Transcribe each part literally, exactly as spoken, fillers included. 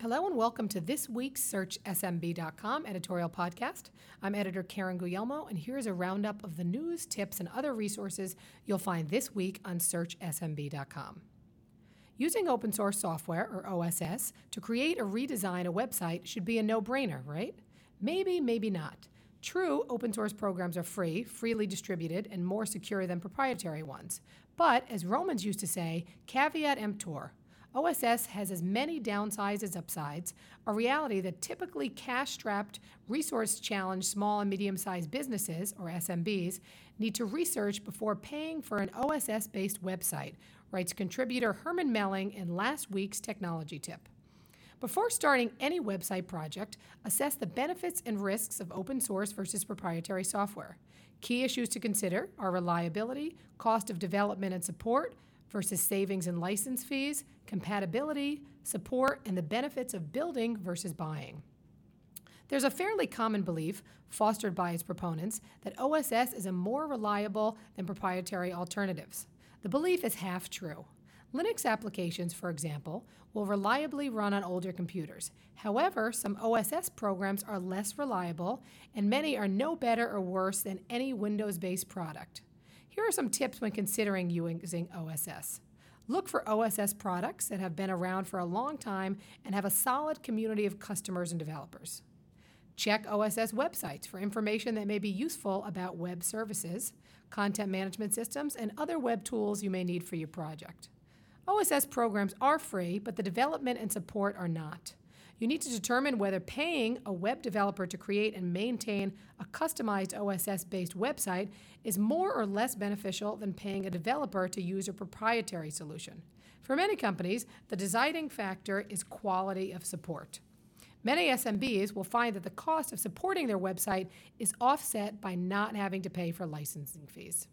Hello and welcome to this week's Search S M B dot com editorial podcast. I'm editor Karen Guglielmo, and here's a roundup of the news, tips, and other resources you'll find this week on Search S M B dot com. Using open source software, or O S S, to create or redesign a website should be a no-brainer, right? Maybe, maybe not. True, open source programs are free, freely distributed, and more secure than proprietary ones. But, as Romans used to say, caveat emptor. O S S has as many downsides as upsides, a reality that typically cash-strapped, resource-challenged small and medium-sized businesses, or S M Bs, need to research before paying for an O S S-based website, writes contributor Herman Melling in last week's Technology Tip. Before starting any website project, assess the benefits and risks of open source versus proprietary software. Key issues to consider are reliability, cost of development and support, versus savings and license fees, compatibility, support, and the benefits of building versus buying. There's a fairly common belief, fostered by its proponents, that O S S is a more reliable than proprietary alternatives. The belief is half true. Linux applications, for example, will reliably run on older computers. However, some O S S programs are less reliable, and many are no better or worse than any Windows-based product. Here are some tips when considering using O S S. Look for O S S products that have been around for a long time and have a solid community of customers and developers. Check O S S websites for information that may be useful about web services, content management systems, and other web tools you may need for your project. O S S programs are free, but the development and support are not. You need to determine whether paying a web developer to create and maintain a customized O S S-based website is more or less beneficial than paying a developer to use a proprietary solution. For many companies, the deciding factor is quality of support. Many S M Bs will find that the cost of supporting their website is offset by not having to pay for licensing fees.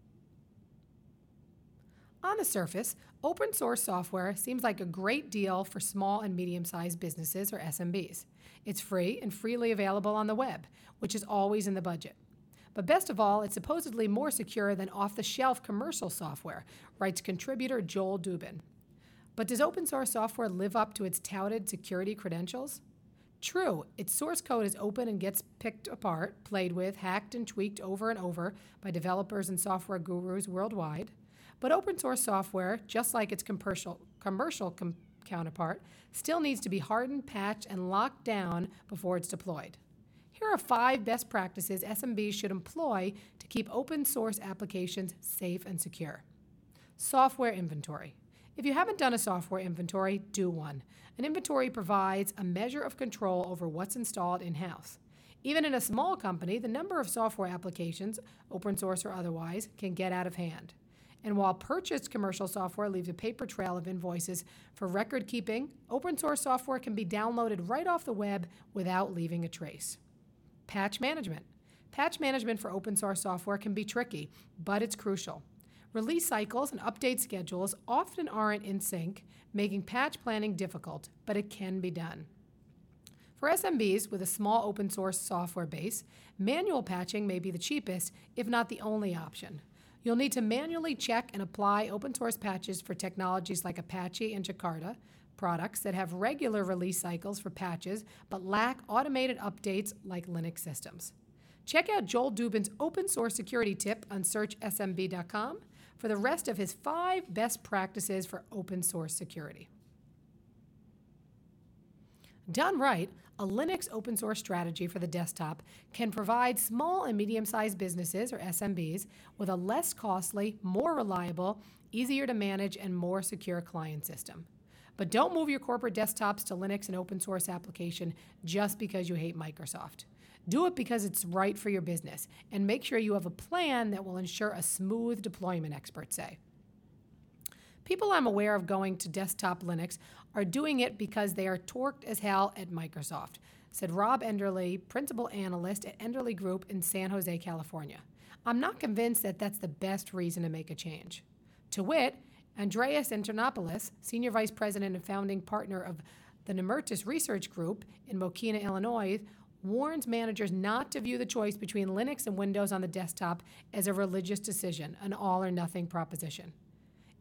On the surface, open source software seems like a great deal for small and medium-sized businesses, or S M Bs. It's free and freely available on the web, which is always in the budget. But best of all, it's supposedly more secure than off-the-shelf commercial software, writes contributor Joel Dubin. But does open source software live up to its touted security credentials? True, its source code is open and gets picked apart, played with, hacked, and tweaked over and over by developers and software gurus worldwide. But open source software, just like its commercial, commercial com- counterpart, still needs to be hardened, patched, and locked down before it's deployed. Here are five best practices S M Bs should employ to keep open source applications safe and secure. Software inventory. If you haven't done a software inventory, do one. An inventory provides a measure of control over what's installed in-house. Even in a small company, the number of software applications, open source or otherwise, can get out of hand. And while purchased commercial software leaves a paper trail of invoices for record keeping, open source software can be downloaded right off the web without leaving a trace. Patch management. Patch management for open source software can be tricky, but it's crucial. Release cycles and update schedules often aren't in sync, making patch planning difficult, but it can be done. For S M Bs with a small open source software base, manual patching may be the cheapest, if not the only option. You'll need to manually check and apply open source patches for technologies like Apache and Jakarta, products that have regular release cycles for patches but lack automated updates like Linux systems. Check out Joel Dubin's open source security tip on Search S M B dot com for the rest of his five best practices for open source security. Done right, a Linux open source strategy for the desktop can provide small and medium-sized businesses, or S M Bs, with a less costly, more reliable, easier to manage, and more secure client system. But don't move your corporate desktops to Linux and open source application just because you hate Microsoft. Do it because it's right for your business, and make sure you have a plan that will ensure a smooth deployment, experts say. People I'm aware of going to desktop Linux are doing it because they are torqued as hell at Microsoft, said Rob Enderle, principal analyst at Enderle Group in San Jose, California. I'm not convinced that that's the best reason to make a change. To wit, Andreas Antonopoulos, senior vice president and founding partner of the Nemertis Research Group in Mokena, Illinois, warns managers not to view the choice between Linux and Windows on the desktop as a religious decision, an all-or-nothing proposition.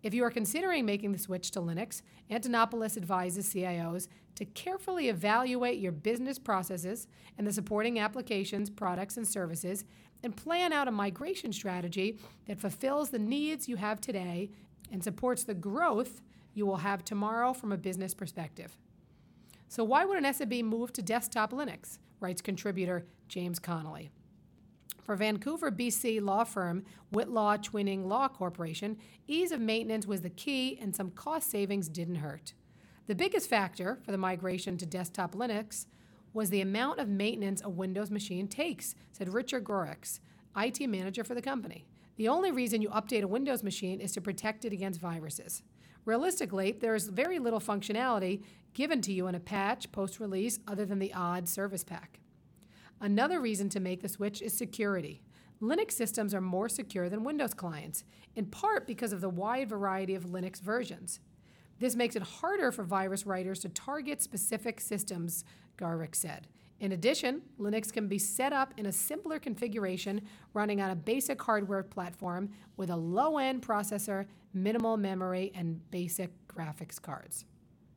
If you are considering making the switch to Linux, Antonopoulos advises C I Os to carefully evaluate your business processes and the supporting applications, products, and services, and plan out a migration strategy that fulfills the needs you have today and supports the growth you will have tomorrow from a business perspective. So why would an S M B move to desktop Linux, writes contributor James Connolly. For Vancouver, B C law firm Whitlaw Twinning Law Corporation, ease of maintenance was the key and some cost savings didn't hurt. The biggest factor for the migration to desktop Linux was the amount of maintenance a Windows machine takes, said Richard Gorix, I T manager for the company. The only reason you update a Windows machine is to protect it against viruses. Realistically, there is very little functionality given to you in a patch post-release other than the odd service pack. Another reason to make the switch is security. Linux systems are more secure than Windows clients, in part because of the wide variety of Linux versions. This makes it harder for virus writers to target specific systems, Garrick said. In addition, Linux can be set up in a simpler configuration running on a basic hardware platform with a low-end processor, minimal memory, and basic graphics cards.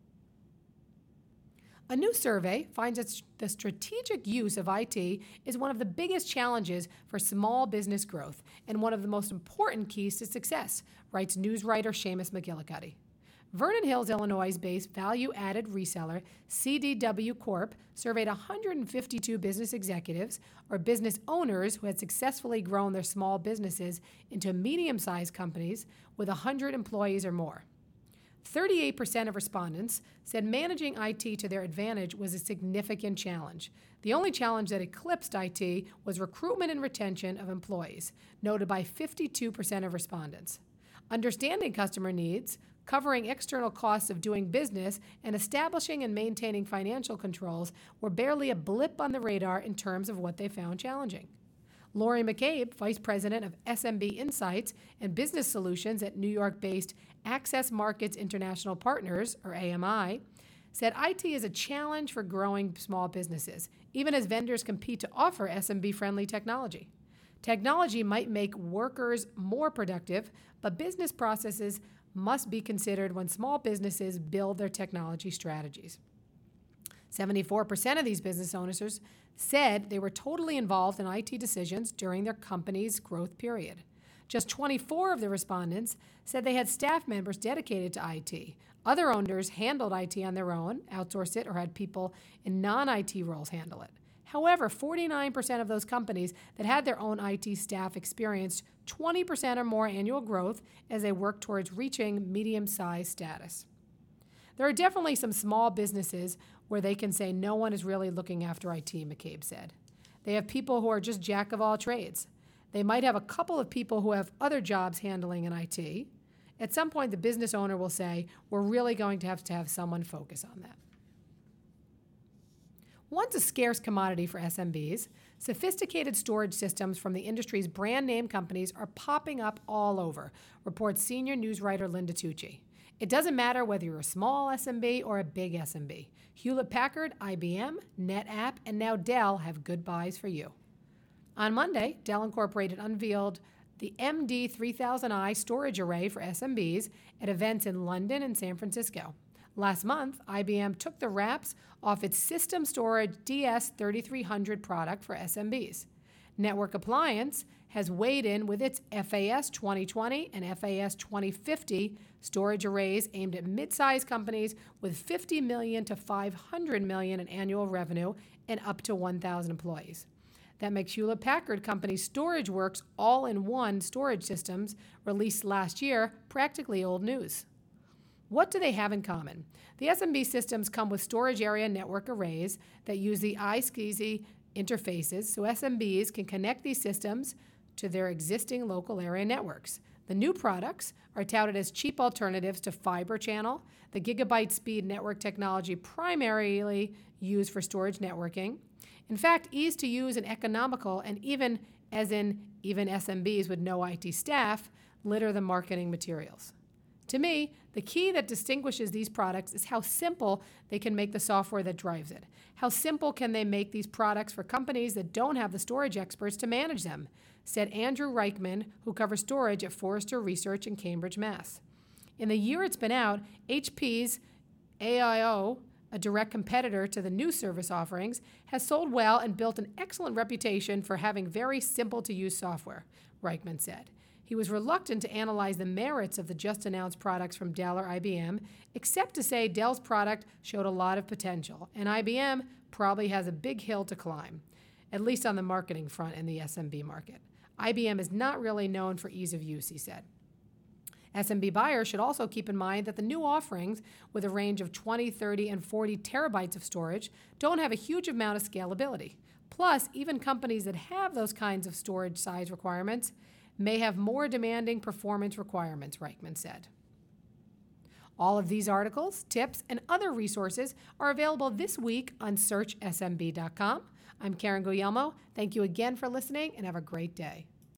A new survey finds that the strategic use of I T is one of the biggest challenges for small business growth and one of the most important keys to success, writes news writer Seamus McGillicuddy. Vernon Hills, Illinois-based value-added reseller C D W Corp surveyed one hundred fifty-two business executives or business owners who had successfully grown their small businesses into medium-sized companies with one hundred employees or more. thirty-eight percent of respondents said managing I T to their advantage was a significant challenge. The only challenge that eclipsed I T was recruitment and retention of employees, noted by fifty-two percent of respondents. Understanding customer needs, covering external costs of doing business, and establishing and maintaining financial controls were barely a blip on the radar in terms of what they found challenging. Lori McCabe, Vice President of S M B Insights and Business Solutions at New York-based Access Markets International Partners, or A M I, said I T is a challenge for growing small businesses, even as vendors compete to offer S M B-friendly technology. Technology might make workers more productive, but business processes must be considered when small businesses build their technology strategies. seventy-four percent of these business owners said they were totally involved in I T decisions during their company's growth period. Just twenty-four of the respondents said they had staff members dedicated to I T. Other owners handled I T on their own, outsourced it, or had people in non-I T roles handle it. However, forty-nine percent of those companies that had their own I T staff experienced twenty percent or more annual growth as they worked towards reaching medium-sized status. There are definitely some small businesses where they can say no one is really looking after I T, McCabe said. They have people who are just jack of all trades. They might have a couple of people who have other jobs handling in I T. At some point, the business owner will say, we're really going to have to have someone focus on that. Once a scarce commodity for S M Bs, sophisticated storage systems from the industry's brand name companies are popping up all over, reports senior news writer Linda Tucci. It doesn't matter whether you're a small S M B or a big S M B. Hewlett-Packard, I B M, NetApp, and now Dell have good buys for you. On Monday, Dell Incorporated unveiled the M D three thousand i storage array for S M Bs at events in London and San Francisco. Last month, I B M took the wraps off its System Storage D S thirty-three hundred product for S M Bs. Network Appliance has weighed in with its F A S twenty twenty and F A S twenty fifty storage arrays aimed at mid-sized companies with fifty million dollars to five hundred million dollars in annual revenue and up to one thousand employees. That makes Hewlett-Packard Company's StorageWorks all-in-one storage systems released last year practically old news. What do they have in common? The S M B systems come with storage area network arrays that use the I S C S I interfaces so S M Bs can connect these systems to their existing local area networks. The new products are touted as cheap alternatives to fiber channel, the gigabyte speed network technology primarily used for storage networking. In fact, ease to use and economical, and even, as in even S M Bs with no I T staff, litter the marketing materials. To me, the key that distinguishes these products is how simple they can make the software that drives it. How simple can they make these products for companies that don't have the storage experts to manage them, said Andrew Reichman, who covers storage at Forrester Research in Cambridge, Mass. In the year it's been out, H P's A I O, a direct competitor to the new service offerings, has sold well and built an excellent reputation for having very simple-to-use software, Reichman said. He was reluctant to analyze the merits of the just-announced products from Dell or I B M, except to say Dell's product showed a lot of potential, and I B M probably has a big hill to climb, at least on the marketing front in the S M B market. I B M is not really known for ease of use, he said. S M B buyers should also keep in mind that the new offerings, with a range of twenty, thirty, and forty terabytes of storage, don't have a huge amount of scalability. Plus, even companies that have those kinds of storage size requirements may have more demanding performance requirements, Reichman said. All of these articles, tips, and other resources are available this week on search S M B dot com. I'm Karen Guglielmo. Thank you again for listening, and have a great day.